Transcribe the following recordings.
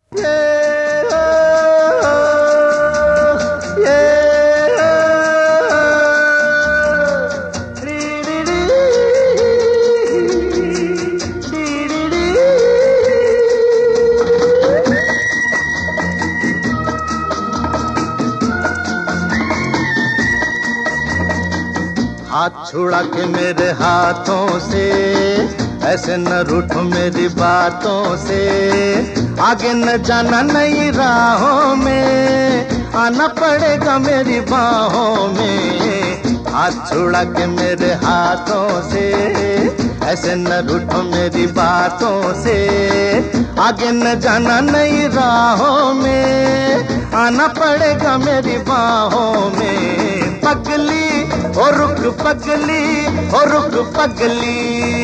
हाथ छुड़ा के मेरे हाथों से, ऐसे न रूठो मेरी बातों से। आगे न जाना नई राहों में, आना पड़ेगा मेरी बाहों में। हाथ छुड़ा के मेरे हाथों से, ऐसे न रूठो मेरी बातों से। आगे न जाना नई राहों में, आना पड़ेगा मेरी बाहों में। पगली ओ रुक पगली, ओ रुक पगली।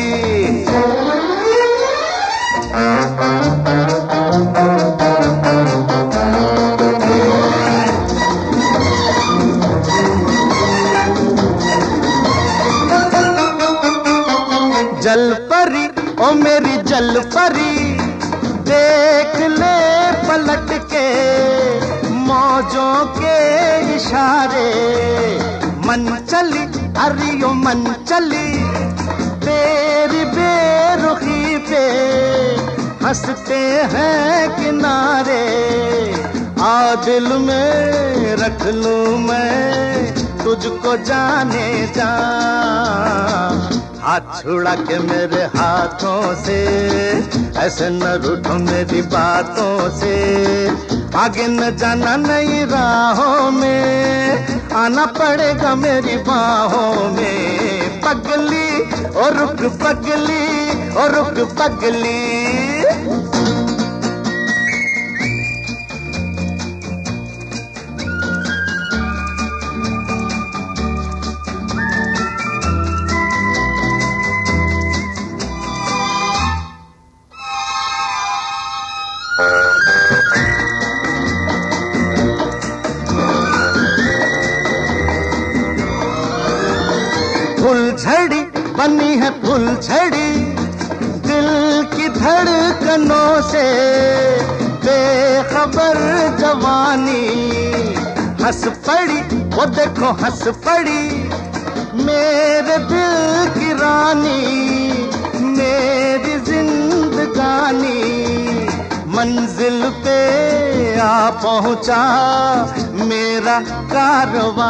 जल परी ओ मेरी जल परी, देख ले पलट के मौजों के इशारे। मन चली अरियो मन चली, तेरी बेरुखी पे हंसते हैं किनारे। आ दिल में रख लूं मैं तुझको जाने जा। हाथ छुड़ा के मेरे हाथों से, ऐसे न रूठो मेरी बातों से। आगे न जाना नई राहों में, आना पड़ेगा मेरी बाहों में। पगली ओ रुक पगली, ओ रुक पगली। फुलझड़ी बनी है फुलझड़ी, दिल की धड़कनों से बेखबर जवानी। हंस पड़ी वो देखो हंस पड़ी, मेरे दिल की रानी, मेरी जिंदगानी। मंजिल पे आ पहुंचा मेरा कारवां।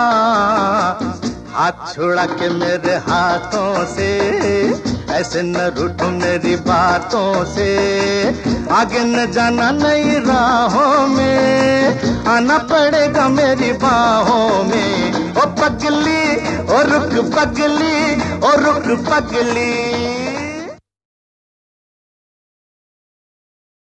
हाथ छुड़ा के मेरे हाथों से, ऐसे न रूठो मेरी बातों से। आगे न जाना नई राहों में, आना पड़ेगा मेरी बाहों में। ओ पगली ओ रुक पगली, ओ रुक पगली।